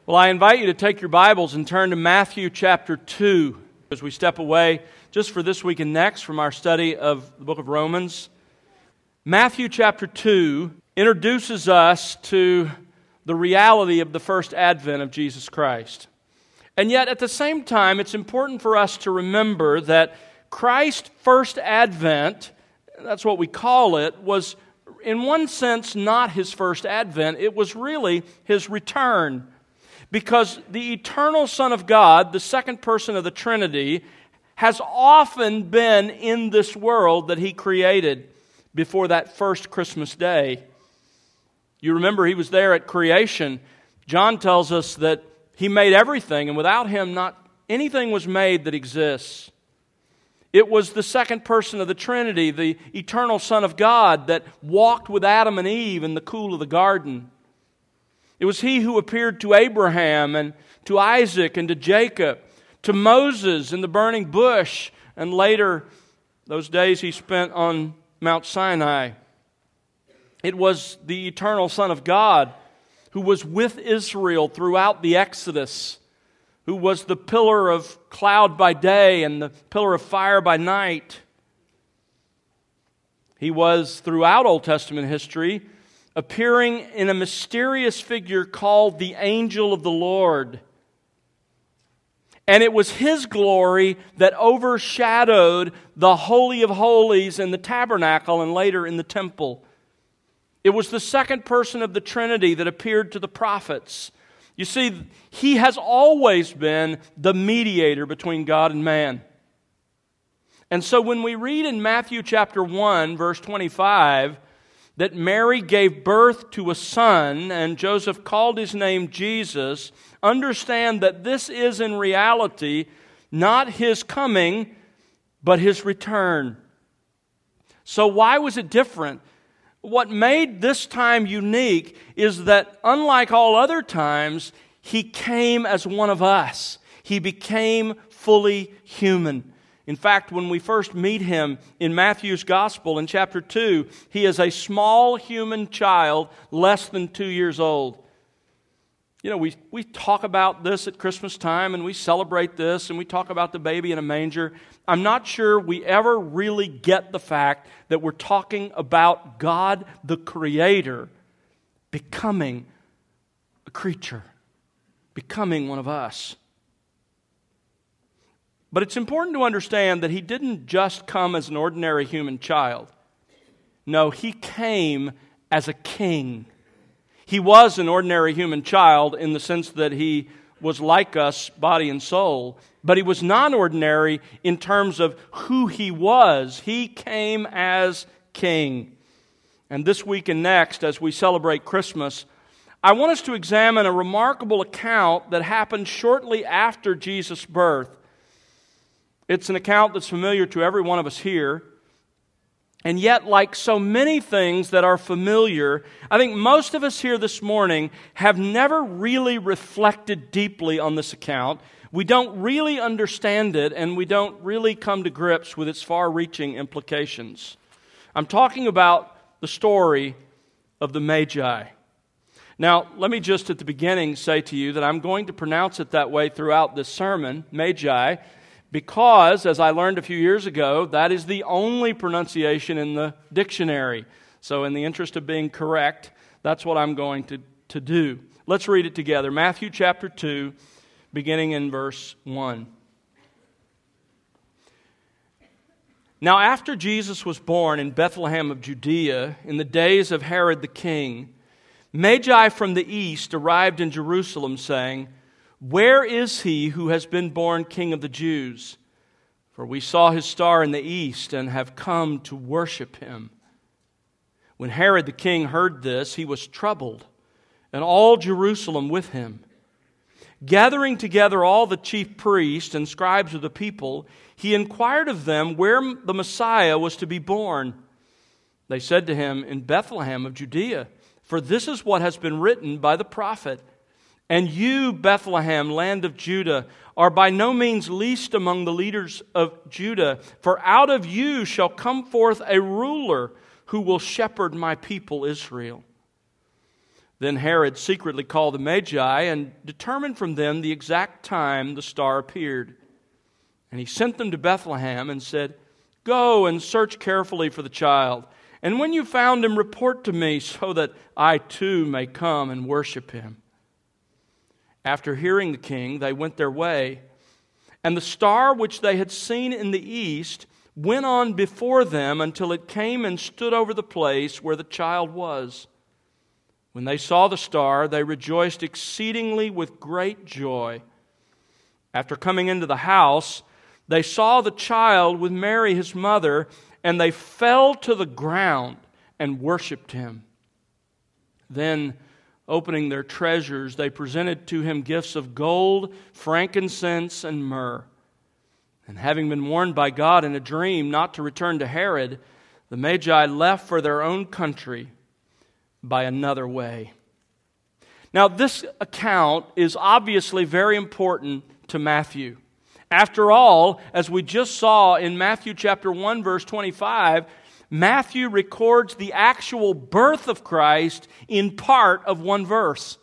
Well, I invite you to take your Bibles and turn to Matthew chapter 2 as we step away just for this week and next from our study of the book of Romans. Matthew chapter 2 introduces us to the reality of the first advent of Jesus Christ. And yet, at the same time, it's important for us to remember that Christ's first advent, that's what we call it, was in one sense not His first advent. It was really His return. Because the eternal Son of God, the second person of the Trinity, has often been in this world that He created before that first Christmas day. You remember He was there at creation. John tells us that He made everything, and without Him not anything was made that exists. It was the second person of the Trinity, the eternal Son of God, that walked with Adam and Eve in the cool of the garden. It was He who appeared to Abraham and to Isaac and to Jacob, to Moses in the burning bush, and later those days He spent on Mount Sinai. It was the eternal Son of God who was with Israel throughout the Exodus, who was the pillar of cloud by day and the pillar of fire by night. He was, throughout Old Testament history, appearing in a mysterious figure called the angel of the Lord. And it was His glory that overshadowed the Holy of Holies in the tabernacle and later in the temple. It was the second person of the Trinity that appeared to the prophets. You see, He has always been the mediator between God and man. And so when we read in Matthew chapter 1, verse 25, that Mary gave birth to a son and Joseph called his name Jesus, understand that this is in reality not His coming, but His return. So why was it different? What made this time unique is that unlike all other times, He came as one of us. He became fully human. In fact, when we first meet Him in Matthew's Gospel in chapter 2, He is a small human child less than 2 years old. You know, we talk about this at Christmas time and we celebrate this and we talk about the baby in a manger. I'm not sure we ever really get the fact that we're talking about God the Creator becoming a creature, becoming one of us. But it's important to understand that He didn't just come as an ordinary human child. No, He came as a king. He was an ordinary human child in the sense that He was like us, body and soul, but He was non-ordinary in terms of who He was. He came as king. And this week and next, as we celebrate Christmas, I want us to examine a remarkable account that happened shortly after Jesus' birth. It's an account that's familiar to every one of us here. And yet, like so many things that are familiar, I think most of us here this morning have never really reflected deeply on this account. We don't really understand it, and we don't really come to grips with its far-reaching implications. I'm talking about the story of the Magi. Now, let me just at the beginning say to you that I'm going to pronounce it that way throughout this sermon, Magi, because, as I learned a few years ago, that is the only pronunciation in the dictionary. So in the interest of being correct, that's what I'm going to do. Let's read it together. Matthew chapter 2, beginning in verse 1. Now after Jesus was born in Bethlehem of Judea, in the days of Herod the king, Magi from the east arrived in Jerusalem, saying, "Where is He who has been born King of the Jews? For we saw His star in the east and have come to worship Him." When Herod the king heard this, he was troubled, and all Jerusalem with him. Gathering together all the chief priests and scribes of the people, he inquired of them where the Messiah was to be born. They said to him, "In Bethlehem of Judea, for this is what has been written by the prophet. And you, Bethlehem, land of Judah, are by no means least among the leaders of Judah, for out of you shall come forth a ruler who will shepherd my people Israel." Then Herod secretly called the Magi and determined from them the exact time the star appeared. And he sent them to Bethlehem and said, "Go and search carefully for the child. And when you found him, report to me so that I too may come and worship him." After hearing the king, they went their way. And the star which they had seen in the east went on before them until it came and stood over the place where the child was. When they saw the star, they rejoiced exceedingly with great joy. After coming into the house, they saw the child with Mary his mother, and they fell to the ground and worshipped him. Then, opening their treasures, they presented to him gifts of gold, frankincense, and myrrh. And having been warned by God in a dream not to return to Herod, the Magi left for their own country by another way. Now, this account is obviously very important to Matthew. After all, as we just saw in Matthew chapter 1, verse 25, Matthew records the actual birth of Christ in part of one verse.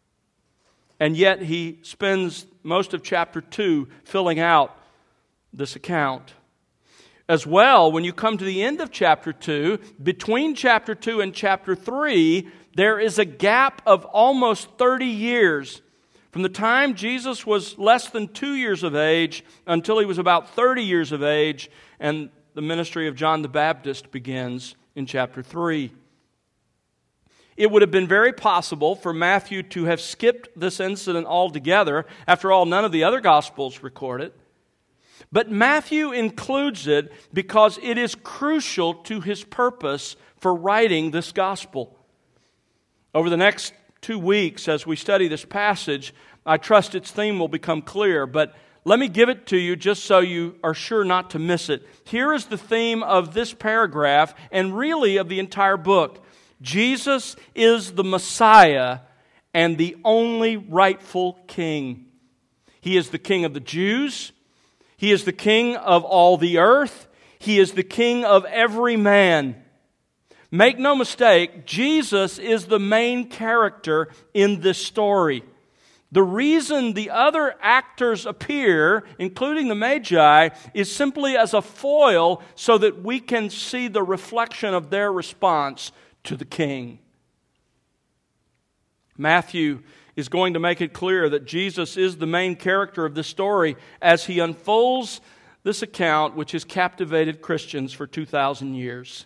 And yet he spends most of chapter 2 filling out this account. As well, when you come to the end of chapter 2, between chapter 2 and chapter 3, there is a gap of almost 30 years. From the time Jesus was less than 2 years of age until he was about 30 years of age, and the ministry of John the Baptist begins in chapter 3. It would have been very possible for Matthew to have skipped this incident altogether. After all, none of the other Gospels record it. But Matthew includes it because it is crucial to his purpose for writing this gospel. Over the next 2 weeks, as we study this passage, I trust its theme will become clear, but let me give it to you just so you are sure not to miss it. Here is the theme of this paragraph, and really of the entire book. Jesus is the Messiah and the only rightful king. He is the King of the Jews. He is the King of all the earth. He is the King of every man. Make no mistake, Jesus is the main character in this story. The reason the other actors appear, including the Magi, is simply as a foil so that we can see the reflection of their response to the King. Matthew is going to make it clear that Jesus is the main character of this story as he unfolds this account which has captivated Christians for 2,000 years.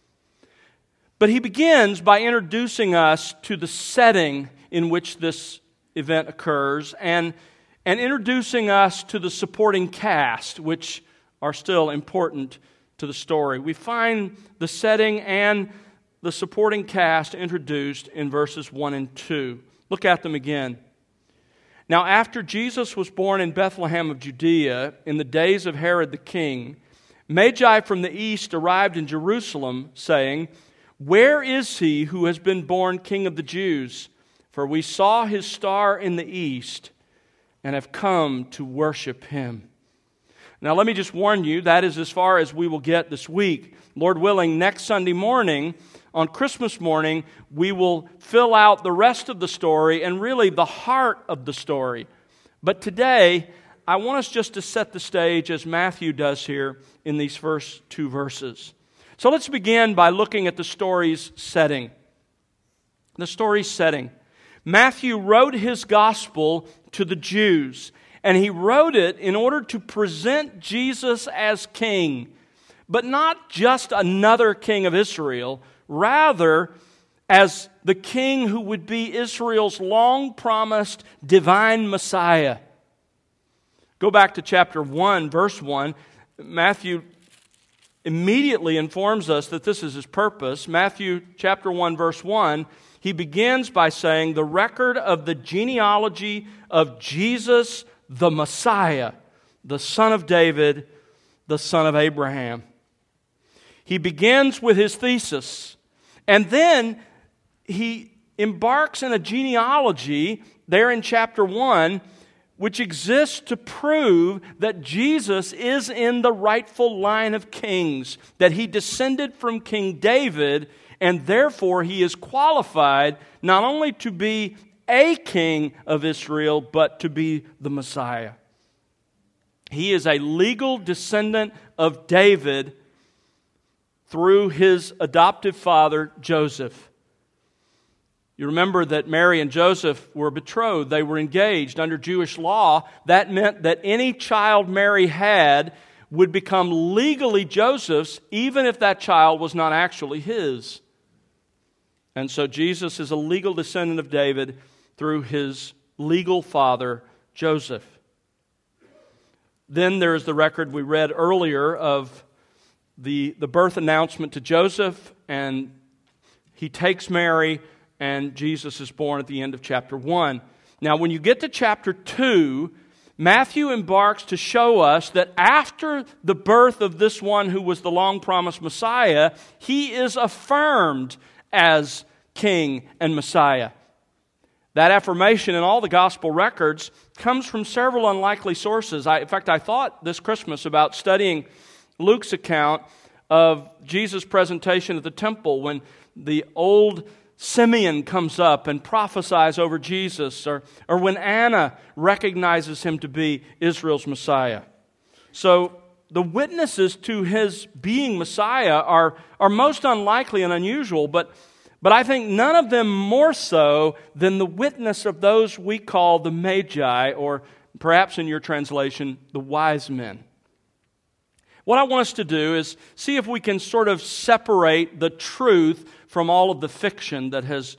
But he begins by introducing us to the setting in which this event occurs and introducing us to the supporting cast, which are still important to the story. We find the setting and the supporting cast introduced in verses 1 and 2. Look at them again. Now, after Jesus was born in Bethlehem of Judea, in the days of Herod the king, Magi from the east arrived in Jerusalem, saying, "Where is he who has been born King of the Jews? For we saw his star in the east and have come to worship him." Now, let me just warn you, that is as far as we will get this week. Lord willing, next Sunday morning, on Christmas morning, we will fill out the rest of the story and really the heart of the story. But today, I want us just to set the stage as Matthew does here in these first 2 verses. So let's begin by looking at the story's setting. The story's setting. Matthew wrote his gospel to the Jews, and he wrote it in order to present Jesus as king, but not just another king of Israel, rather as the king who would be Israel's long-promised divine Messiah. Go back to chapter 1, verse 1. Matthew immediately informs us that this is his purpose. Matthew chapter 1, verse 1, he begins by saying, "The record of the genealogy of Jesus the Messiah, the son of David, the son of Abraham." He begins with his thesis, and then he embarks in a genealogy there in chapter 1, which exists to prove that Jesus is in the rightful line of kings, that he descended from King David, and therefore he is qualified not only to be a king of Israel, but to be the Messiah. He is a legal descendant of David through his adoptive father, Joseph. You remember that Mary and Joseph were betrothed. They were engaged. Under Jewish law, that meant that any child Mary had would become legally Joseph's, even if that child was not actually his. And so Jesus is a legal descendant of David through his legal father, Joseph. Then there is the record we read earlier of the birth announcement to Joseph, and he takes Mary, and Jesus is born at the end of chapter 1. Now, when you get to chapter 2, Matthew embarks to show us that after the birth of this one who was the long-promised Messiah, he is affirmed as King and Messiah. That affirmation in all the gospel records comes from several unlikely sources. In fact, I thought this Christmas about studying Luke's account of Jesus' presentation at the temple when the old Simeon comes up and prophesies over Jesus, or when Anna recognizes him to be Israel's Messiah. So the witnesses to his being Messiah are most unlikely and unusual, but I think none of them more so than the witness of those we call the Magi, or perhaps in your translation, the wise men. What I want us to do is see if we can sort of separate the truth from all of the fiction that's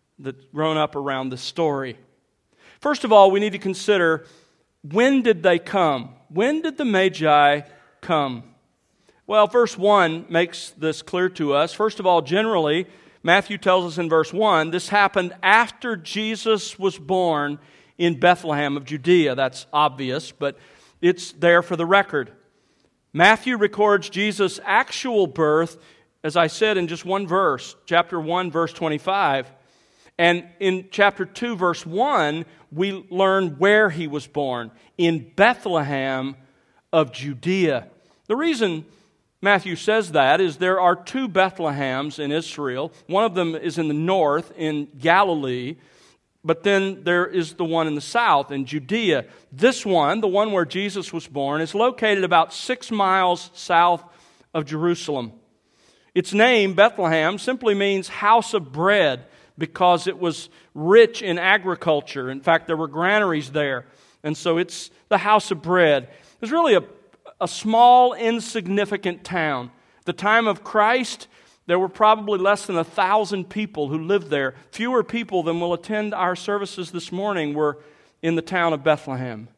grown up around this story. First of all, we need to consider, when did they come? When did the Magi come? Well, verse 1 makes this clear to us. First of all, generally, Matthew tells us in verse 1, this happened after Jesus was born in Bethlehem of Judea. That's obvious, but it's there for the record. Matthew records Jesus' actual birth, as I said, in just one verse, chapter 1, verse 25. And in chapter 2, verse 1, we learn where he was born, in Bethlehem of Judea. The reason Matthew says that is there are two Bethlehems in Israel. One of them is in the north, in Galilee, but then there is the one in the south, in Judea. This one, the one where Jesus was born, is located about 6 miles south of Jerusalem. Its name, Bethlehem, simply means house of bread because it was rich in agriculture. In fact, there were granaries there, and so it's the house of bread. It's really a small, insignificant town. At the time of Christ, there were probably less than 1,000 people who lived there. Fewer people than will attend our services this morning were in the town of Bethlehem.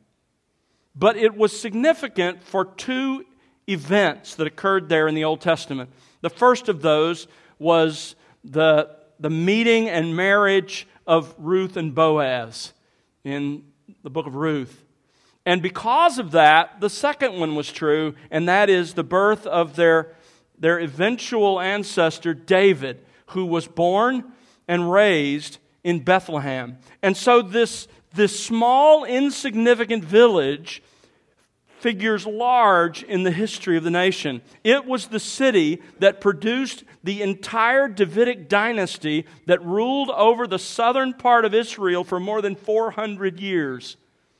But it was significant for two events that occurred there in the Old Testament. The first of those was the meeting and marriage of Ruth and Boaz in the book of Ruth. And because of that, the second one was true, and that is the birth of their eventual ancestor, David, who was born and raised in Bethlehem. And so this small, insignificant village figures large in the history of the nation. It was the city that produced the entire Davidic dynasty that ruled over the southern part of Israel for more than 400 years.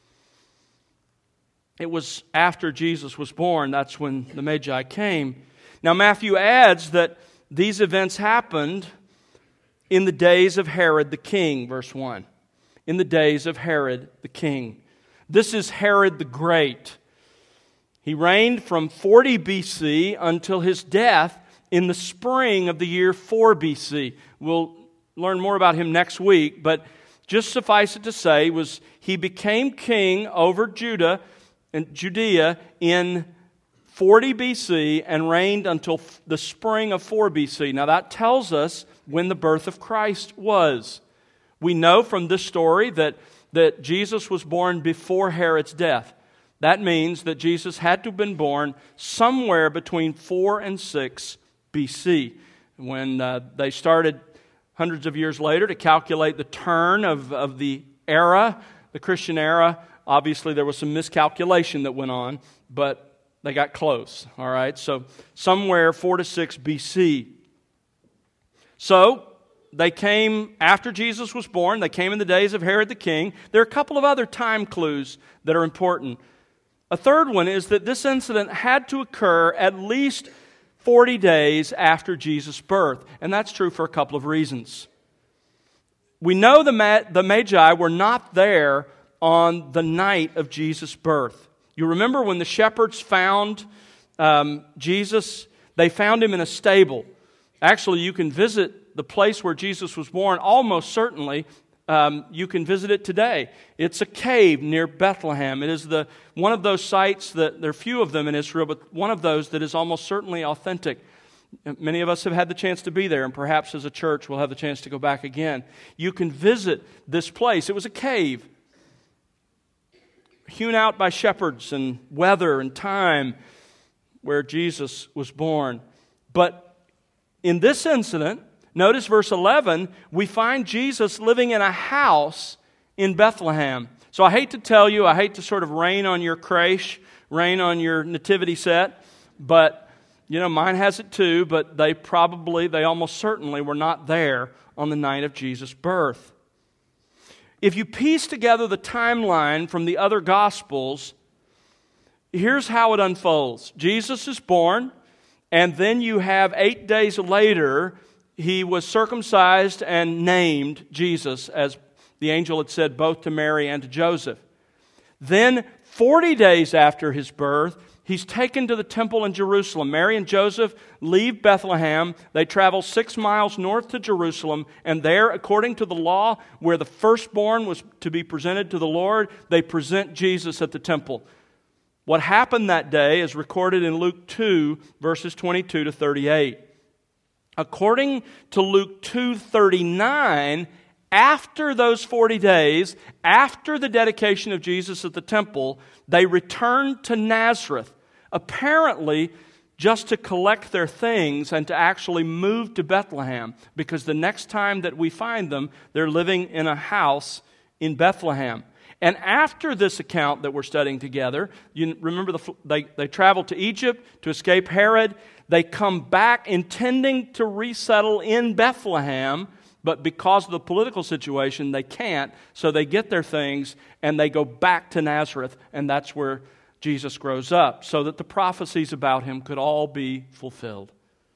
It was after Jesus was born, that's when the Magi came. Now Matthew adds that these events happened in the days of Herod the king, verse 1. In the days of Herod the king. This is Herod the Great. He reigned from 40 BC until his death in the spring of the year 4 BC. We'll learn more about him next week, but just suffice it to say, he became king over Judah and Judea in 40 BC and reigned until the spring of 4 BC. Now that tells us when the birth of Christ was. We know from this story that Jesus was born before Herod's death. That means that Jesus had to have been born somewhere between 4 and 6 BC. When they started hundreds of years later to calculate the turn of the era, the Christian era, obviously there was some miscalculation that went on, but they got close, all right? So somewhere 4 to 6 BC. So, they came after Jesus was born. They came in the days of Herod the king. There are a couple of other time clues that are important. A third one is that this incident had to occur at least 40 days after Jesus' birth. And that's true for a couple of reasons. We know the Magi were not there on the night of Jesus' birth. You remember when the shepherds found Jesus, they found him in a stable. Actually, you can visit the place where Jesus was born, almost certainly. You can visit it today. It's a cave near Bethlehem. It is one of those sites that, there are few of them in Israel, but one of those that is almost certainly authentic. Many of us have had the chance to be there, and perhaps as a church we'll have the chance to go back again. You can visit this place. It was a cave, hewn out by shepherds and weather and time, where Jesus was born. But in this incident, notice verse 11, we find Jesus living in a house in Bethlehem. So I hate to tell you, I hate to sort of rain on your creche, rain on your nativity set, but mine has it too, but they almost certainly were not there on the night of Jesus' birth. If you piece together the timeline from the other Gospels, here's how it unfolds. Jesus is born, and then you have 8 days later, he was circumcised and named Jesus, as the angel had said both to Mary and to Joseph. Then, 40 days after his birth, he's taken to the temple in Jerusalem. Mary and Joseph leave Bethlehem. They travel 6 miles north to Jerusalem, and there, according to the law, where the firstborn was to be presented to the Lord, they present Jesus at the temple. What happened that day is recorded in Luke 2, verses 22 to 38. According to Luke 2:39, after those 40 days, after the dedication of Jesus at the temple, they returned to Nazareth, apparently just to collect their things and to actually move to Bethlehem, because the next time that we find them, they're living in a house in Bethlehem. And after this account that we're studying together, you remember they traveled to Egypt to escape Herod. They come back intending to resettle in Bethlehem, but because of the political situation, they can't. So they get their things and they go back to Nazareth, and that's where Jesus grows up, so that the prophecies about him could all be fulfilled.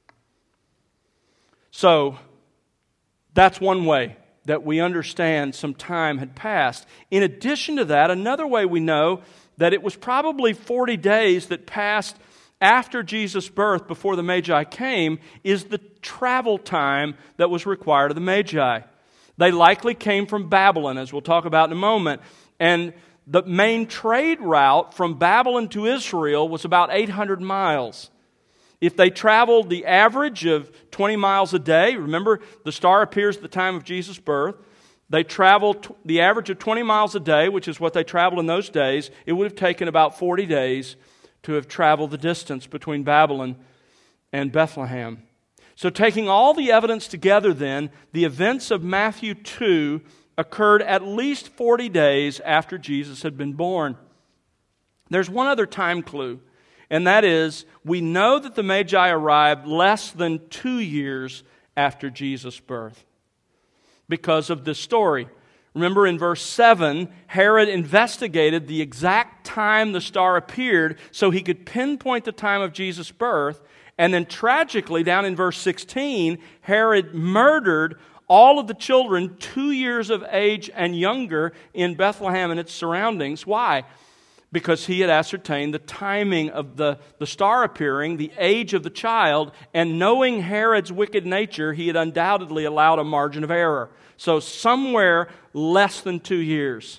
So that's one way that we understand some time had passed. In addition to that, another way we know that it was probably 40 days that passed after Jesus' birth, before the Magi came, is the travel time that was required of the Magi. They likely came from Babylon, as we'll talk about in a moment, and the main trade route from Babylon to Israel was about 800 miles. If they traveled the average of 20 miles a day, remember the star appears at the time of Jesus' birth, they traveled the average of 20 miles a day, which is what they traveled in those days. It would have taken about 40 days to have traveled the distance between Babylon and Bethlehem. So taking all the evidence together then, the events of Matthew 2 occurred at least 40 days after Jesus had been born. There's one other time clue, and that is, we know that the Magi arrived less than 2 years after Jesus' birth because of this story. Remember in verse 7, Herod investigated the exact time the star appeared so he could pinpoint the time of Jesus' birth. And then tragically, down in verse 16, Herod murdered all of the children 2 years of age and younger in Bethlehem and its surroundings. Why? Because he had ascertained the timing of the star appearing, the age of the child, and knowing Herod's wicked nature, he had undoubtedly allowed a margin of error. So somewhere less than 2 years.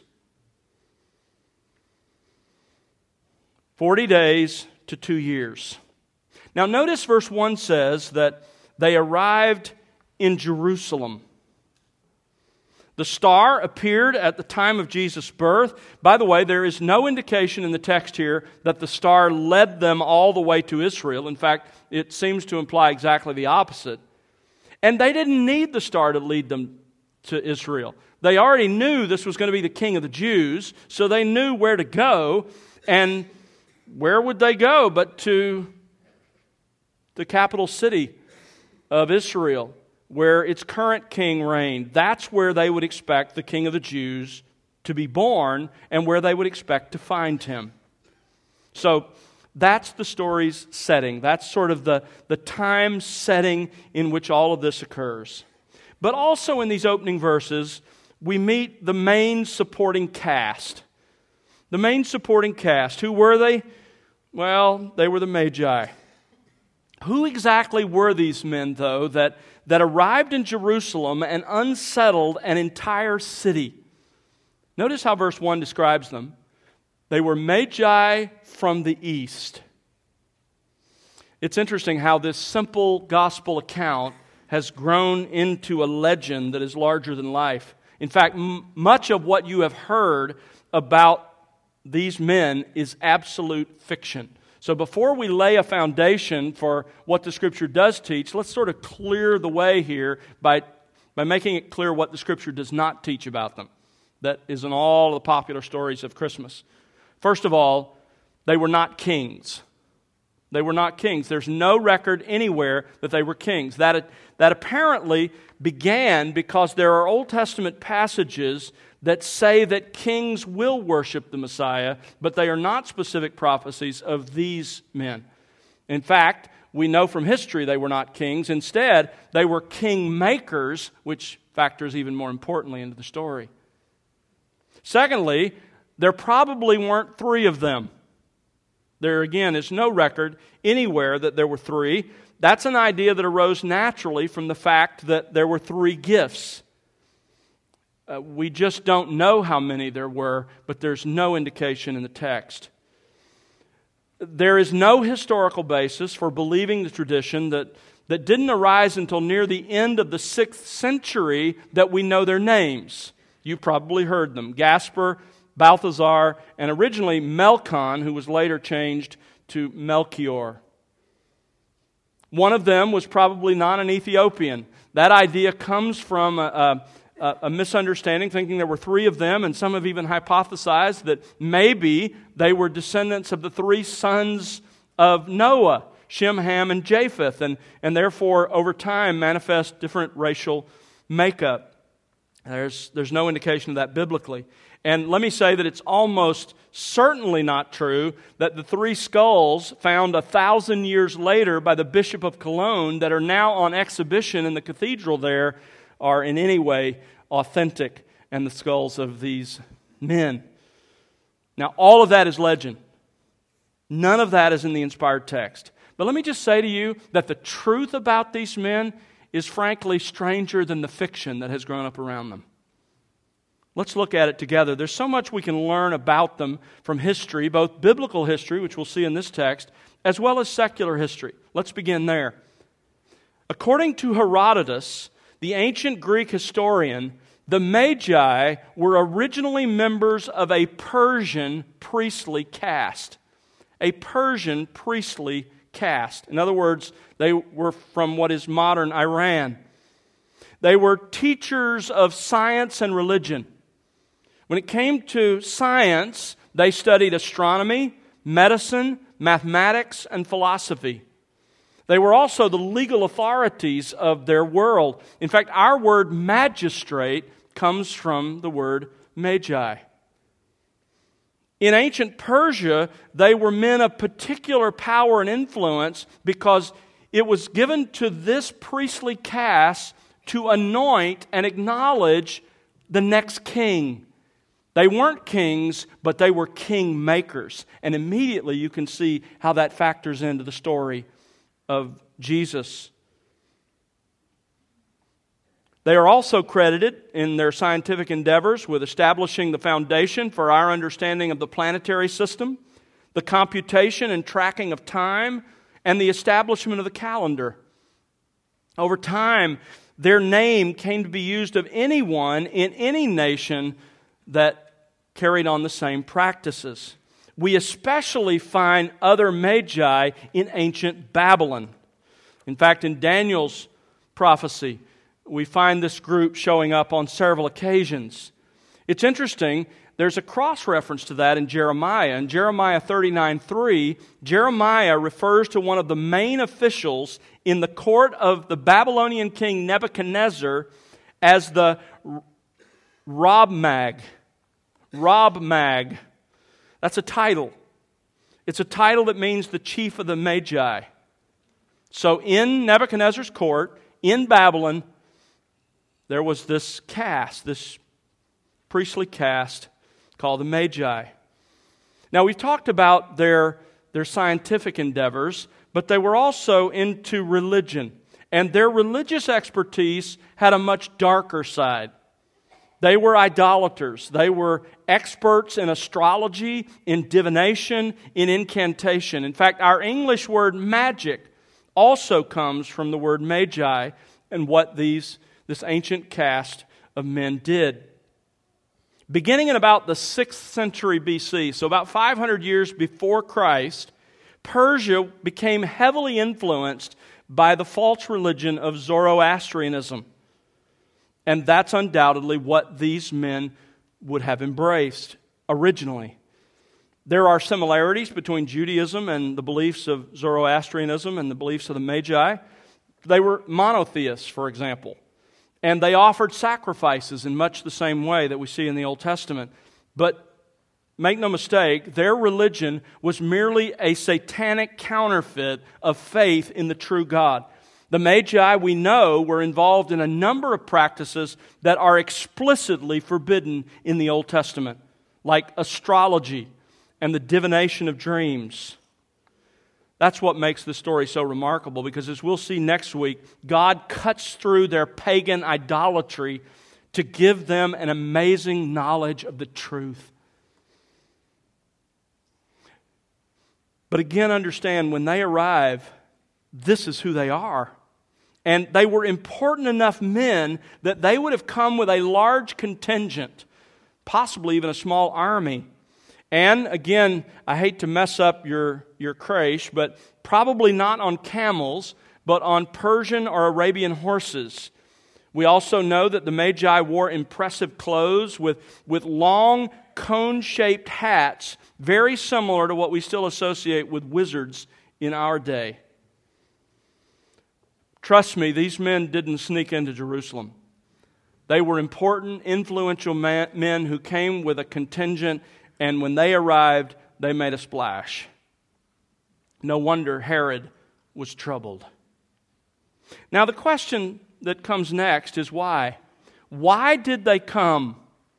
40 days to 2 years. Now notice verse 1 says that they arrived in Jerusalem. The star appeared at the time of Jesus' birth. By the way, there is no indication in the text here that the star led them all the way to Israel. In fact, it seems to imply exactly the opposite. And they didn't need the star to lead them to Israel. They already knew this was going to be the king of the Jews, so they knew where to go. And where would they go but to the capital city of Israel, where its current king reigned. That's where they would expect the King of the Jews to be born and where they would expect to find him. So that's the story's setting. That's sort of the time setting in which all of this occurs. But also in these opening verses, we meet the main supporting cast. The main supporting cast. Who were they? Well, they were the Magi. Who exactly were these men, though, that arrived in Jerusalem and unsettled an entire city? Notice how verse 1 describes them. They were Magi from the east. It's interesting how this simple gospel account has grown into a legend that is larger than life. In fact, much of what you have heard about these men is absolute fiction. So before we lay a foundation for what the Scripture does teach, let's sort of clear the way here by making it clear what the Scripture does not teach about them. That is in all the popular stories of Christmas. First of all, they were not kings. They were not kings. There's no record anywhere that they were kings. That apparently began because there are Old Testament passages that say that kings will worship the Messiah, but they are not specific prophecies of these men. In fact, we know from history they were not kings. Instead, they were king makers, which factors even more importantly into the story. Secondly, there probably weren't three of them. There again is no record anywhere that there were three. That's an idea that arose naturally from the fact that there were three gifts. We just don't know how many there were, but there's no indication in the text. There is no historical basis for believing the tradition that didn't arise until near the end of the 6th century that we know their names. You've probably heard them. Gaspar, Balthazar, and originally Melkon, who was later changed to Melchior. One of them was probably not an Ethiopian. That idea comes from a misunderstanding, thinking there were three of them, and some have even hypothesized that maybe they were descendants of the three sons of Noah, Shem, Ham, and Japheth, and therefore over time manifest different racial makeup. There's no indication of that biblically. And let me say that it's almost certainly not true that the three skulls found 1,000 years later by the Bishop of Cologne that are now on exhibition in the cathedral there are in any way authentic and the skulls of these men. Now, all of that is legend. None of that is in the inspired text. But let me just say to you that the truth about these men is frankly stranger than the fiction that has grown up around them. Let's look at it together. There's so much we can learn about them from history, both biblical history, which we'll see in this text, as well as secular history. Let's begin there. According to Herodotus, the ancient Greek historian, the Magi were originally members of a Persian priestly caste. A Persian priestly caste. In other words, they were from what is modern Iran. They were teachers of science and religion. When it came to science, they studied astronomy, medicine, mathematics, and philosophy. They were also the legal authorities of their world. In fact, our word magistrate comes from the word magi. In ancient Persia, they were men of particular power and influence because it was given to this priestly caste to anoint and acknowledge the next king. They weren't kings, but they were king makers. And immediately you can see how that factors into the story of Jesus. They are also credited in their scientific endeavors with establishing the foundation for our understanding of the planetary system, the computation and tracking of time, and the establishment of the calendar. Over time, their name came to be used of anyone in any nation that carried on the same practices. We especially find other magi in ancient Babylon. In fact, in Daniel's prophecy, we find this group showing up on several occasions. It's interesting there's a cross-reference to that in Jeremiah. In Jeremiah 39:3, Jeremiah refers to one of the main officials in the court of the Babylonian king Nebuchadnezzar as the Rabmag. Rabmag. That's a title. It's a title that means the chief of the Magi. So in Nebuchadnezzar's court, in Babylon, there was this caste, this priestly caste called the Magi. Now, we've talked about their scientific endeavors, but they were also into religion. And their religious expertise had a much darker side. They were idolaters. They were experts in astrology, in divination, in incantation. In fact, our English word magic also comes from the word magi and what this ancient caste of men did. Beginning in about the 6th century BC, so about 500 years before Christ, Persia became heavily influenced by the false religion of Zoroastrianism. And that's undoubtedly what these men would have embraced originally. There are similarities between Judaism and the beliefs of Zoroastrianism and the beliefs of the Magi. They were monotheists, for example. And they offered sacrifices in much the same way that we see in the Old Testament. But make no mistake, their religion was merely a satanic counterfeit of faith in the true God. The Magi, we know, were involved in a number of practices that are explicitly forbidden in the Old Testament, like astrology and the divination of dreams. That's what makes the story so remarkable, because as we'll see next week, God cuts through their pagan idolatry to give them an amazing knowledge of the truth. But again, understand, when they arrive, this is who they are. And they were important enough men that they would have come with a large contingent, possibly even a small army. And again, I hate to mess up your creche, but probably not on camels, but on Persian or Arabian horses. We also know that the Magi wore impressive clothes with long cone-shaped hats, very similar to what we still associate with wizards in our day. Trust me, these men didn't sneak into Jerusalem. They were important, influential men who came with a contingent, and when they arrived, they made a splash. No wonder Herod was troubled. Now, the question that comes next is why? Why did they come?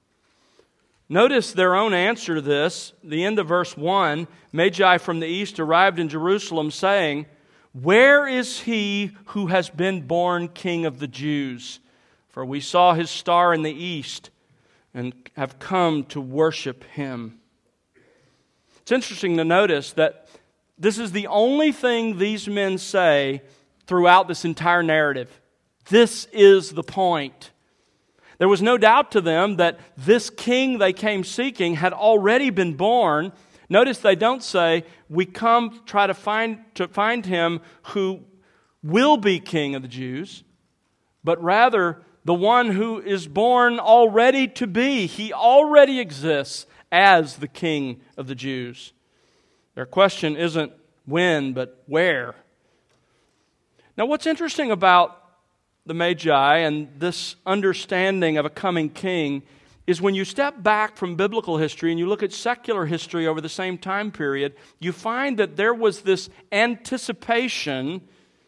Notice their own answer to this. The end of verse 1, Magi from the east arrived in Jerusalem, saying, "Where is he who has been born King of the Jews? For we saw his star in the east and have come to worship him." It's interesting to notice that this is the only thing these men say throughout this entire narrative. This is the point. There was no doubt to them that this king they came seeking had already been born. Notice they don't say, "We come try to find him who will be king of the Jews," but rather the one who is born already to be. He already exists as the King of the Jews. Their question isn't when, but where. Now, what's interesting about the Magi and this understanding of a coming king is when you step back from biblical history and you look at secular history over the same time period, you find that there was this anticipation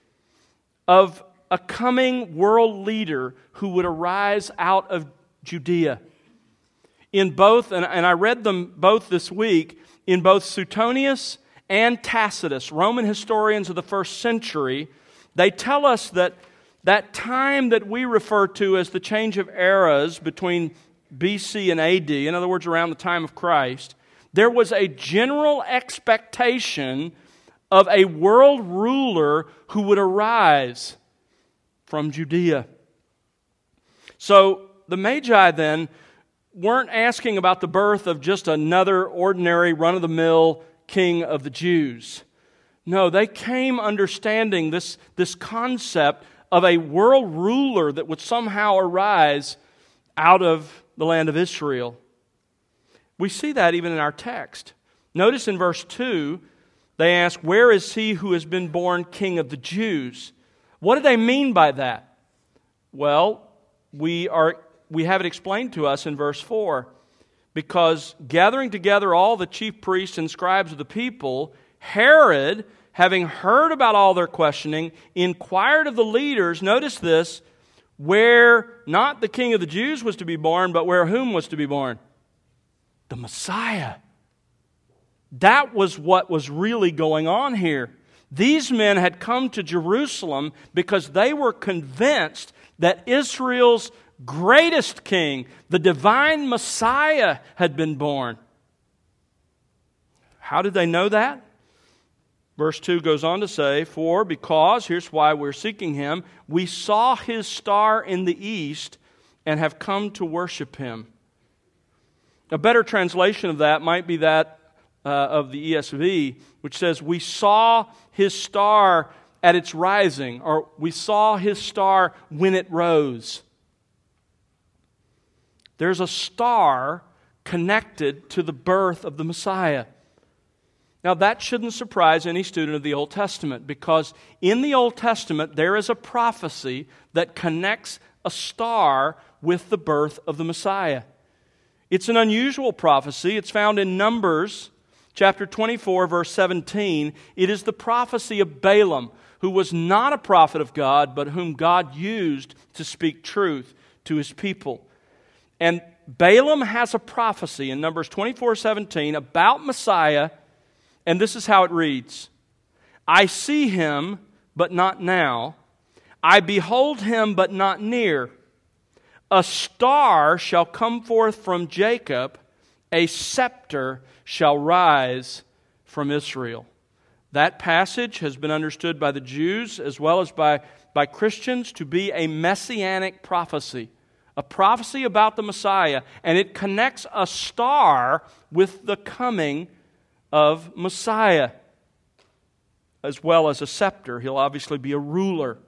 of a coming world leader who would arise out of Judea. In both, and I read them both this week, in both Suetonius and Tacitus, Roman historians of the first century, they tell us that that time that we refer to as the change of eras between BC and AD, in other words, around the time of Christ, there was a general expectation of a world ruler who would arise from Judea. So the Magi then weren't asking about the birth of just another ordinary run-of-the-mill king of the Jews. No, they came understanding this concept of a world ruler that would somehow arise out of the land of Israel. We see that even in our text. Notice in verse 2, they ask, "Where is he who has been born King of the Jews?" What do they mean by that? Well, we have it explained to us in verse 4. Because gathering together all the chief priests and scribes of the people, Herod, having heard about all their questioning, inquired of the leaders, notice this, where not the King of the Jews was to be born, but where whom was to be born? The Messiah. That was what was really going on here. These men had come to Jerusalem because they were convinced that Israel's greatest king, the divine Messiah, had been born. How did they know that? Verse 2 goes on to say, because, here's why we're seeking him, we saw his star in the east and have come to worship him. A better translation of that might be that of the ESV, which says, we saw his star at its rising, or we saw his star when it rose. There's a star connected to the birth of the Messiah. Now, that shouldn't surprise any student of the Old Testament, because in the Old Testament there is a prophecy that connects a star with the birth of the Messiah. It's an unusual prophecy. It's found in Numbers chapter 24, verse 17. It is the prophecy of Balaam, who was not a prophet of God, but whom God used to speak truth to his people. And Balaam has a prophecy in Numbers 24:17 about Messiah, and this is how it reads. I see him, but not now. I behold him, but not near. A star shall come forth from Jacob, a scepter shall rise from Israel. That passage has been understood by the Jews as well as by Christians to be a messianic prophecy. A prophecy about the Messiah, and it connects a star with the coming of Messiah, as well as a scepter. He'll obviously be a ruler.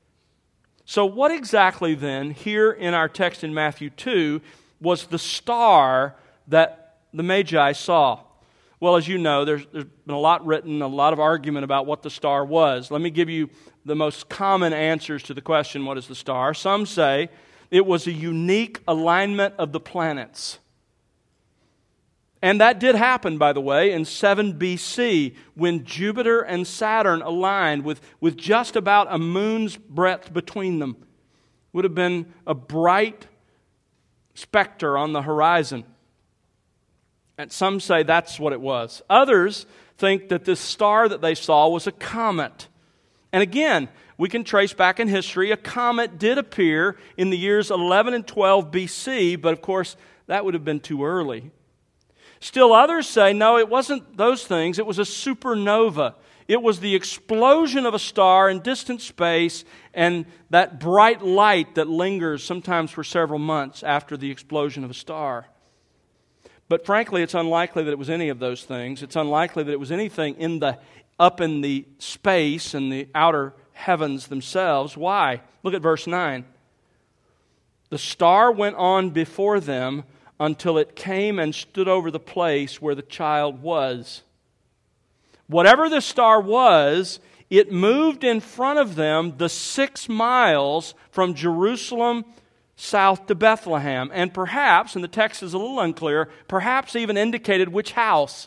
So what exactly then, here in our text in Matthew 2, was the star that the Magi saw? Well, as you know, there's been a lot written, a lot of argument about what the star was. Let me give you the most common answers to the question, what is the star? Some say it was a unique alignment of the planets. And that did happen, by the way, in 7 BC, when Jupiter and Saturn aligned with just about a moon's breadth between them. Would have been a bright specter on the horizon. And some say that's what it was. Others think that this star that they saw was a comet. And again, we can trace back in history, a comet did appear in the years 11 and 12 BC, but of course, that would have been too early. Still others say, no, it wasn't those things, it was a supernova. It was the explosion of a star in distant space and that bright light that lingers sometimes for several months after the explosion of a star. But frankly, it's unlikely that it was any of those things. It's unlikely that it was anything up in the space and the outer heavens themselves. Why? Look at verse 9. The star went on before them until it came and stood over the place where the child was. Whatever the star was, it moved in front of them the 6 miles from Jerusalem south to Bethlehem. And perhaps, and the text is a little unclear, perhaps even indicated which house.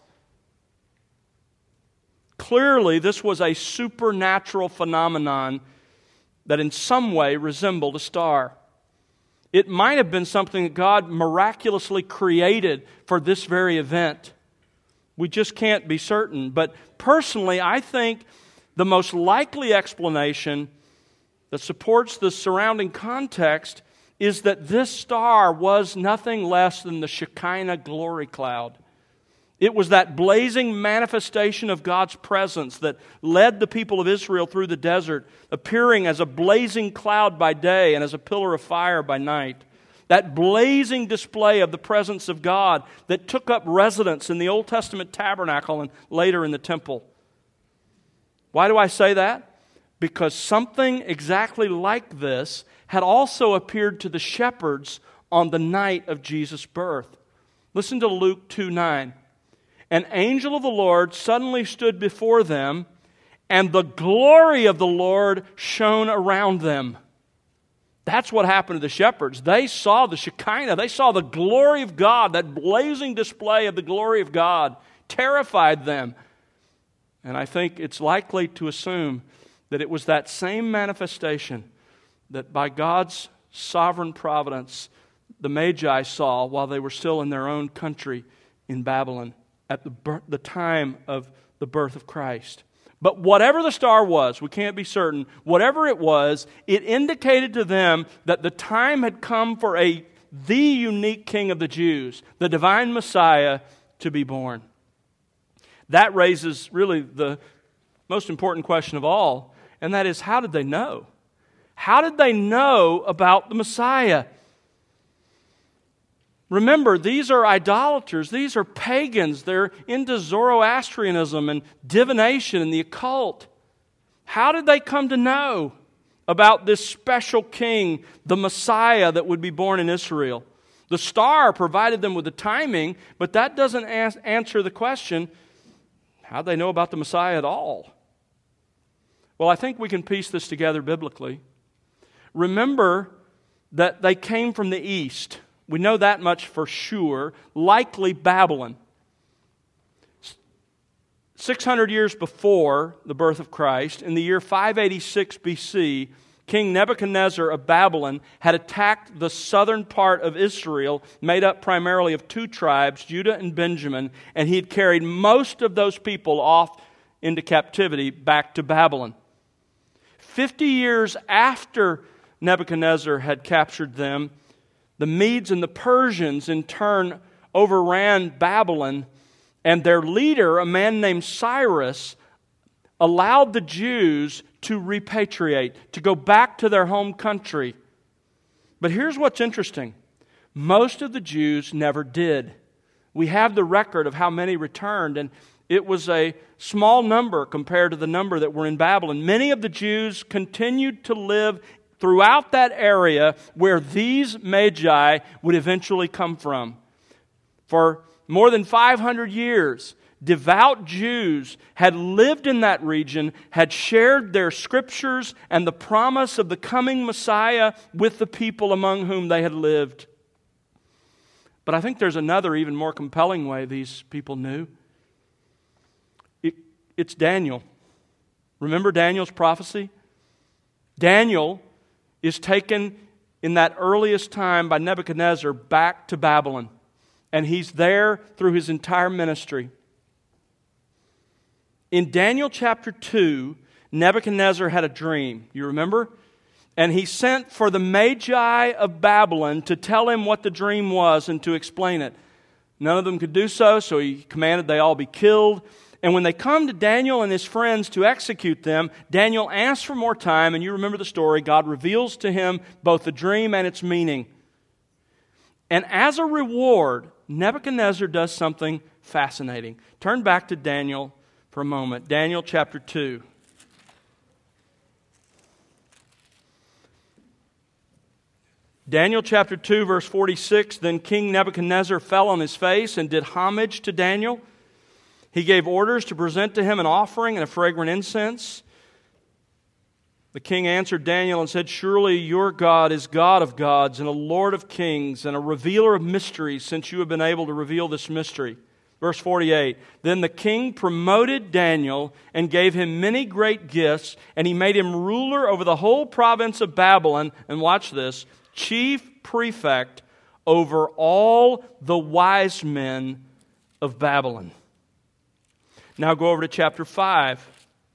Clearly, this was a supernatural phenomenon that in some way resembled a star. It might have been something that God miraculously created for this very event. We just can't be certain. But personally, I think the most likely explanation that supports the surrounding context is that this star was nothing less than the Shekinah glory cloud. It was that blazing manifestation of God's presence that led the people of Israel through the desert, appearing as a blazing cloud by day and as a pillar of fire by night. That blazing display of the presence of God that took up residence in the Old Testament tabernacle and later in the temple. Why do I say that? Because something exactly like this had also appeared to the shepherds on the night of Jesus' birth. Listen to Luke 2:9. An angel of the Lord suddenly stood before them, and the glory of the Lord shone around them. That's what happened to the shepherds. They saw the Shekinah. They saw the glory of God. That blazing display of the glory of God terrified them. And I think it's likely to assume that it was that same manifestation that by God's sovereign providence the Magi saw while they were still in their own country in Babylon at the time of the birth of Christ. But whatever the star was, we can't be certain, whatever it was, it indicated to them that the time had come for the unique King of the Jews, the divine Messiah, to be born. That raises really the most important question of all, and that is, how did they know? How did they know about the Messiah? Remember, these are idolaters. These are pagans. They're into Zoroastrianism and divination and the occult. How did they come to know about this special king, the Messiah that would be born in Israel? The star provided them with the timing, but that doesn't answer the question, how did they know about the Messiah at all? Well, I think we can piece this together biblically. Remember that they came from the east. We know that much for sure. Likely Babylon. 600 years before the birth of Christ, in the year 586 BC, King Nebuchadnezzar of Babylon had attacked the southern part of Israel, made up primarily of two tribes, Judah and Benjamin, and he had carried most of those people off into captivity back to Babylon. 50 years after Nebuchadnezzar had captured them, the Medes and the Persians in turn overran Babylon, and their leader, a man named Cyrus, allowed the Jews to repatriate, to go back to their home country. But here's what's interesting. Most of the Jews never did. We have the record of how many returned, and it was a small number compared to the number that were in Babylon. Many of the Jews continued to live throughout that area where these Magi would eventually come from. For more than 500 years, devout Jews had lived in that region, had shared their scriptures and the promise of the coming Messiah with the people among whom they had lived. But I think there's another, even more compelling way these people knew. It's Daniel. Remember Daniel's prophecy? Daniel is taken in that earliest time by Nebuchadnezzar back to Babylon. And he's there through his entire ministry. In Daniel chapter 2, Nebuchadnezzar had a dream. You remember? And he sent for the Magi of Babylon to tell him what the dream was and to explain it. None of them could do so, so he commanded they all be killed. And when they come to Daniel and his friends to execute them, Daniel asks for more time, and you remember the story. God reveals to him both the dream and its meaning. And as a reward, Nebuchadnezzar does something fascinating. Turn back to Daniel for a moment. Daniel chapter 2. Daniel chapter 2, verse 46, Then King Nebuchadnezzar fell on his face and did homage to Daniel. He gave orders to present to him an offering and a fragrant incense. The king answered Daniel and said, Surely your God is God of gods and a Lord of kings and a revealer of mysteries, since you have been able to reveal this mystery. Verse 48, Then the king promoted Daniel and gave him many great gifts, and he made him ruler over the whole province of Babylon, and watch this, chief prefect over all the wise men of Babylon. Now go over to chapter 5.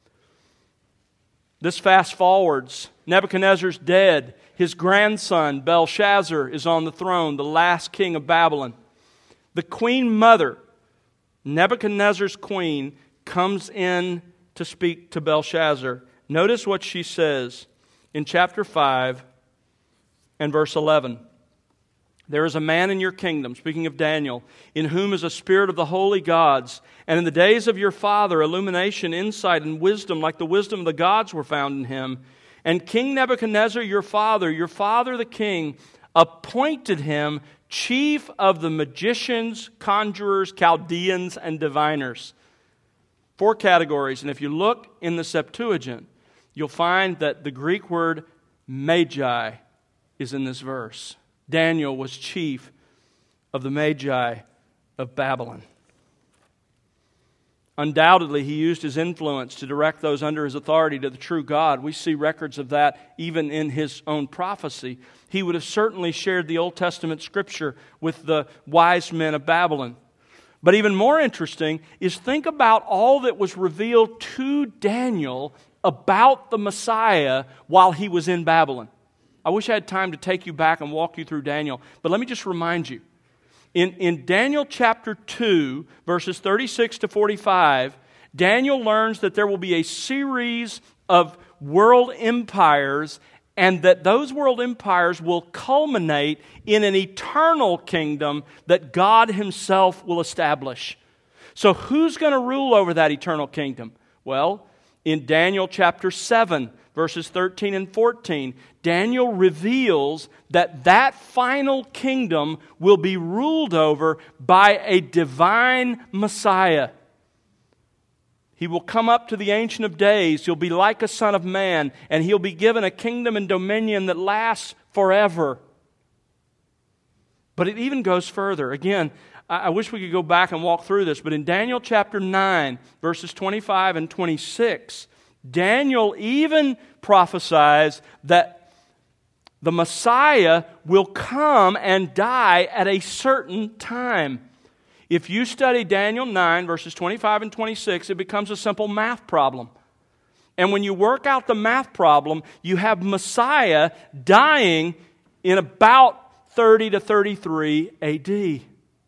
This fast forwards. Nebuchadnezzar's dead. His grandson, Belshazzar, is on the throne, the last king of Babylon. The queen mother, Nebuchadnezzar's queen, comes in to speak to Belshazzar. Notice what she says in chapter 5 and verse 11. There is a man in your kingdom, speaking of Daniel, in whom is a spirit of the holy gods. And in the days of your father, illumination, insight, and wisdom, like the wisdom of the gods, were found in him. And King Nebuchadnezzar, your father the king, appointed him chief of the magicians, conjurers, Chaldeans, and diviners. 4 categories. And if you look in the Septuagint, you'll find that the Greek word magi is in this verse. Daniel was chief of the magi of Babylon. Undoubtedly, he used his influence to direct those under his authority to the true God. We see records of that even in his own prophecy. He would have certainly shared the Old Testament scripture with the wise men of Babylon. But even more interesting is think about all that was revealed to Daniel about the Messiah while he was in Babylon. I wish I had time to take you back and walk you through Daniel, but let me just remind you. In Daniel chapter 2, verses 36 to 45, Daniel learns that there will be a series of world empires, and that those world empires will culminate in an eternal kingdom that God Himself will establish. So who's going to rule over that eternal kingdom? Well, in Daniel chapter 7, verses 13 and 14, Daniel reveals that that final kingdom will be ruled over by a divine Messiah. He will come up to the Ancient of Days. He'll be like a son of man, and he'll be given a kingdom and dominion that lasts forever. But it even goes further. Again, I wish we could go back and walk through this, but in Daniel chapter 9, verses 25 and 26, Daniel even prophesies that the Messiah will come and die at a certain time. If you study Daniel 9, verses 25 and 26, it becomes a simple math problem. And when you work out the math problem, you have Messiah dying in about 30 to 33 AD.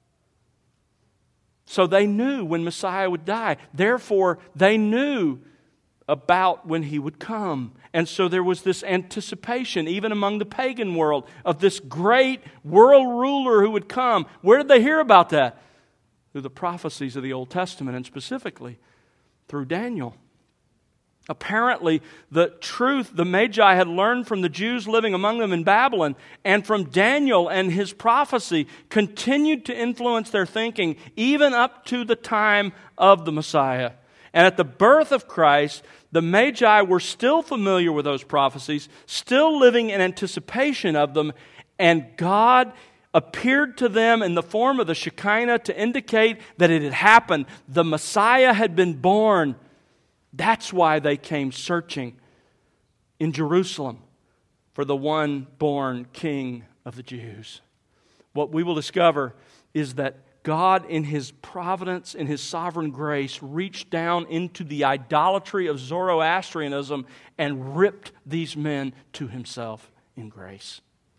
So they knew when Messiah would die. Therefore, they knew about when He would come. And so there was this anticipation, even among the pagan world, of this great world ruler who would come. Where did they hear about that? Through the prophecies of the Old Testament, and specifically through Daniel. Apparently, the truth the Magi had learned from the Jews living among them in Babylon and from Daniel and his prophecy continued to influence their thinking even up to the time of the Messiah. And at the birth of Christ, the Magi were still familiar with those prophecies, still living in anticipation of them, and God appeared to them in the form of the Shekinah to indicate that it had happened. The Messiah had been born. That's why they came searching in Jerusalem for the one born King of the Jews. What we will discover is that God, in His providence, in His sovereign grace, reached down into the idolatry of Zoroastrianism and ripped these men to Himself in grace.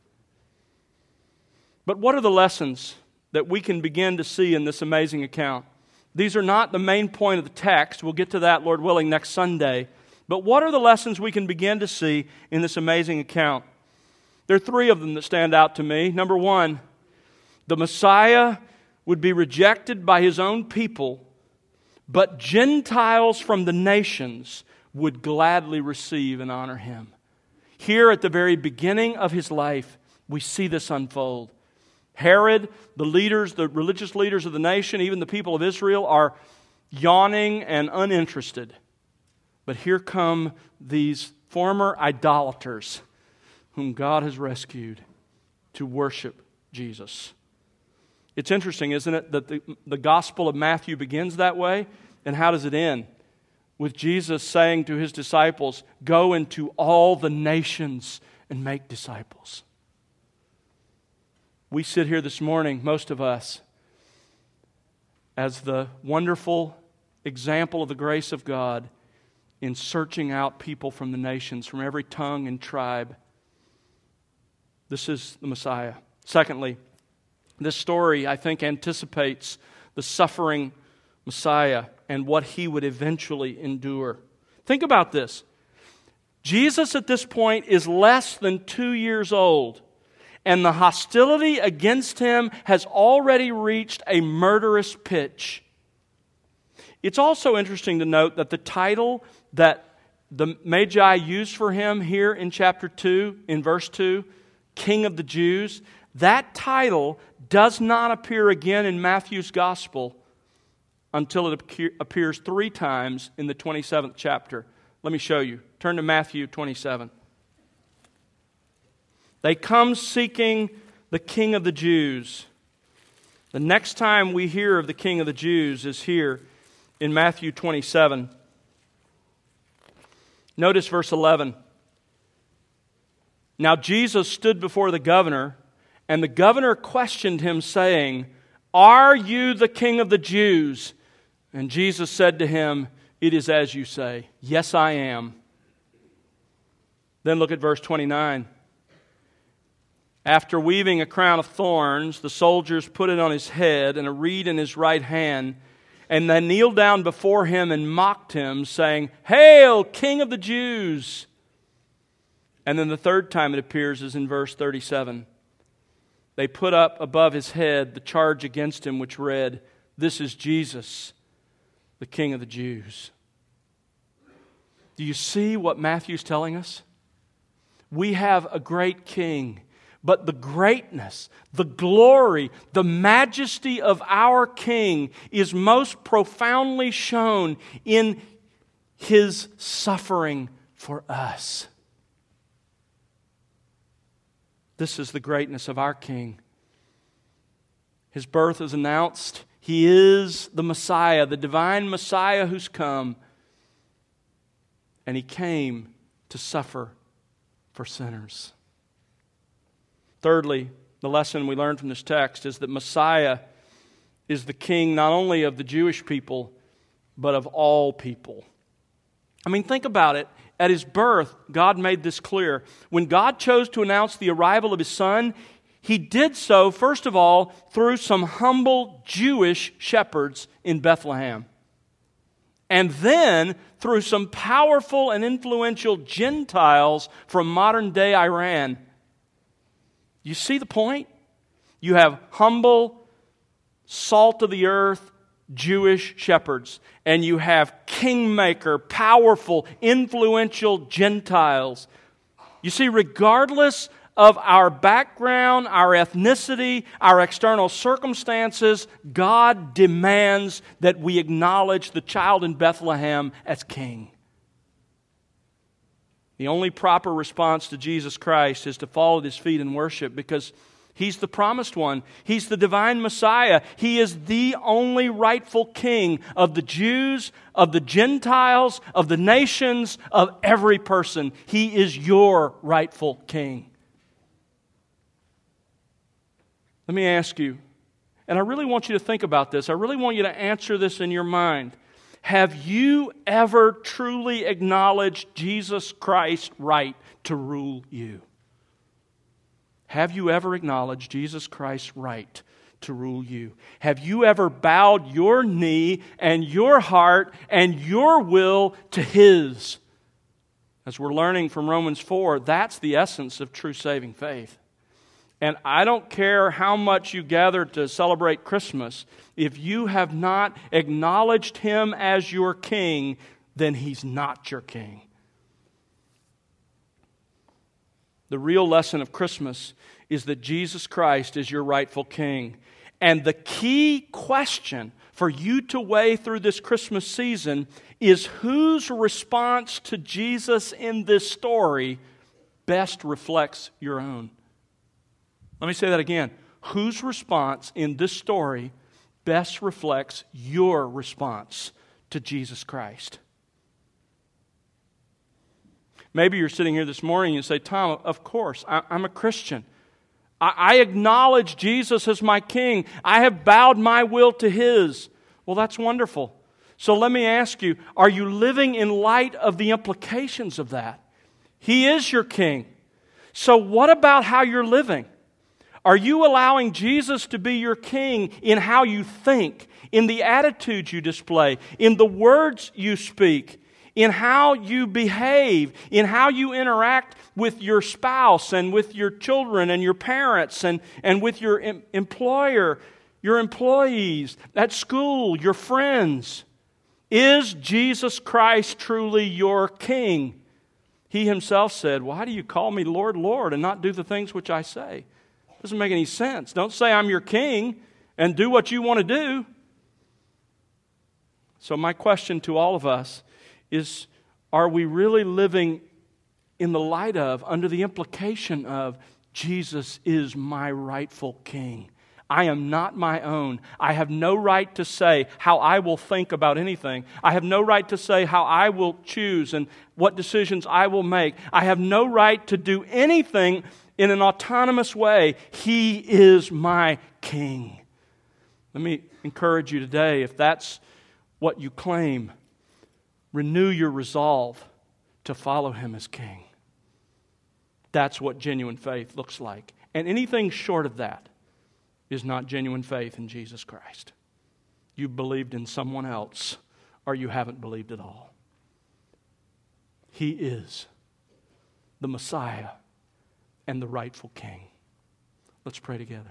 But what are the lessons that we can begin to see in this amazing account? These are not the main point of the text. We'll get to that, Lord willing, next Sunday. But what are the lessons we can begin to see in this amazing account? There are 3 of them that stand out to me. Number 1, the Messiah would be rejected by His own people, but Gentiles from the nations would gladly receive and honor Him. Here at the very beginning of His life, we see this unfold. Herod, the leaders, the religious leaders of the nation, even the people of Israel, are yawning and uninterested. But here come these former idolaters whom God has rescued to worship Jesus. It's interesting, isn't it, that the Gospel of Matthew begins that way? And how does it end? With Jesus saying to His disciples, "Go into all the nations and make disciples." We sit here this morning, most of us, as the wonderful example of the grace of God in searching out people from the nations, from every tongue and tribe. This is the Messiah. Secondly, this story, I think, anticipates the suffering Messiah and what He would eventually endure. Think about this. Jesus at this point is less than 2 years old, and the hostility against Him has already reached a murderous pitch. It's also interesting to note that the title that the Magi used for Him here in chapter 2, in verse 2, King of the Jews, That title does not appear again in Matthew's Gospel until it appears 3 times in the 27th chapter. Let me show you. Turn to Matthew 27. They come seeking the King of the Jews. The next time we hear of the King of the Jews is here in Matthew 27. Notice verse 11. Now Jesus stood before the governor, and the governor questioned him, saying, "Are you the King of the Jews?" And Jesus said to him, "It is as you say. Yes, I am." Then look at verse 29. After weaving a crown of thorns, the soldiers put it on his head and a reed in his right hand, and they kneeled down before him and mocked him, saying, "Hail, King of the Jews!" And then the third time it appears is in verse 37. They put up above his head the charge against him, which read, "This is Jesus, the King of the Jews." Do you see what Matthew's telling us? We have a great king, but the greatness, the glory, the majesty of our King is most profoundly shown in His suffering for us. This is the greatness of our King. His birth is announced. He is the Messiah, the divine Messiah who's come. And He came to suffer for sinners. Thirdly, the lesson we learn from this text is that Messiah is the King not only of the Jewish people, but of all people. I mean, think about it. At His birth, God made this clear. When God chose to announce the arrival of His Son, He did so, first of all, through some humble Jewish shepherds in Bethlehem. And then through some powerful and influential Gentiles from modern-day Iran. You see the point? You have humble, salt-of-the-earth Jewish shepherds, and you have kingmaker, powerful, influential Gentiles. You see, regardless of our background, our ethnicity, our external circumstances, God demands that we acknowledge the child in Bethlehem as King. The only proper response to Jesus Christ is to fall at His feet and worship, because He's the promised one. He's the divine Messiah. He is the only rightful King of the Jews, of the Gentiles, of the nations, of every person. He is your rightful King. Let me ask you, and I really want you to think about this. I really want you to answer this in your mind. Have you ever truly acknowledged Jesus Christ's right to rule you? Have you ever acknowledged Jesus Christ's right to rule you? Have you ever bowed your knee and your heart and your will to His? As we're learning from Romans 4, that's the essence of true saving faith. And I don't care how much you gather to celebrate Christmas, if you have not acknowledged Him as your King, then He's not your King. The real lesson of Christmas is that Jesus Christ is your rightful King. And the key question for you to weigh through this Christmas season is whose response to Jesus in this story best reflects your own. Let me say that again. Whose response in this story best reflects your response to Jesus Christ? Maybe you're sitting here this morning and you say, "Tom, of course, I'm a Christian. I acknowledge Jesus as my King. I have bowed my will to His." Well, that's wonderful. So let me ask you, are you living in light of the implications of that? He is your King. So what about how you're living? Are you allowing Jesus to be your King in how you think, in the attitudes you display, in the words you speak, in how you behave, in how you interact with your spouse and with your children and your parents and with your employer, your employees, at school, your friends? Is Jesus Christ truly your King? He Himself said, "Why do you call me Lord, Lord, and not do the things which I say?" Doesn't make any sense. Don't say I'm your king and do what you want to do. So my question to all of us is, are we really living in the light of, under the implication of, Jesus is my rightful king? I am not my own. I have no right to say how I will think about anything. I have no right to say how I will choose and what decisions I will make. I have no right to do anything in an autonomous way. He is my king. Let me encourage you today, if that's what you claim, renew your resolve to follow Him as king. That's what genuine faith looks like. And anything short of that is not genuine faith in Jesus Christ. You believed in someone else, or you haven't believed at all. He is the Messiah and the rightful king. Let's pray together.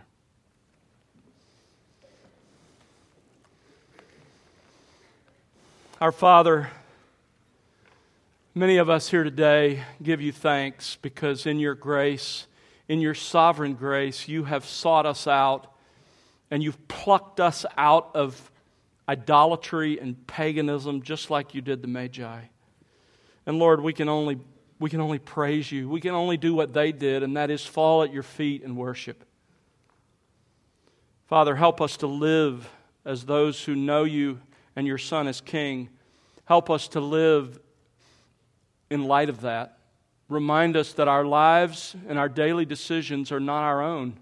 Our Father, many of us here today give you thanks because in your grace, in your sovereign grace, you have sought us out and you've plucked us out of idolatry and paganism just like you did the Magi. And Lord, we can only praise you. We can only do what they did, and that is fall at your feet and worship. Father, help us to live as those who know you and your Son as King. Help us to live in light of that. Remind us that our lives and our daily decisions are not our own.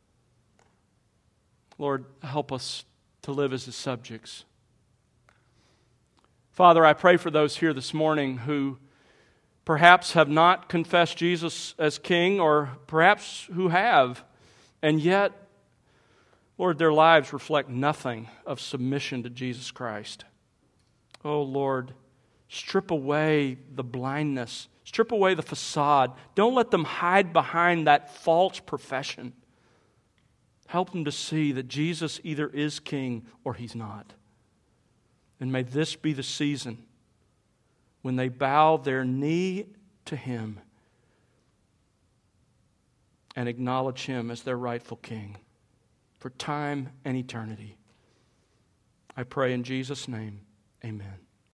Lord, help us to live as His subjects. Father, I pray for those here this morning who perhaps have not confessed Jesus as King, or perhaps who have, and yet, Lord, their lives reflect nothing of submission to Jesus Christ. Oh, Lord, strip away the blindness. Strip away the facade. Don't let them hide behind that false profession. Help them to see that Jesus either is King or He's not. And may this be the season when they bow their knee to Him and acknowledge Him as their rightful King for time and eternity. I pray in Jesus' name, amen.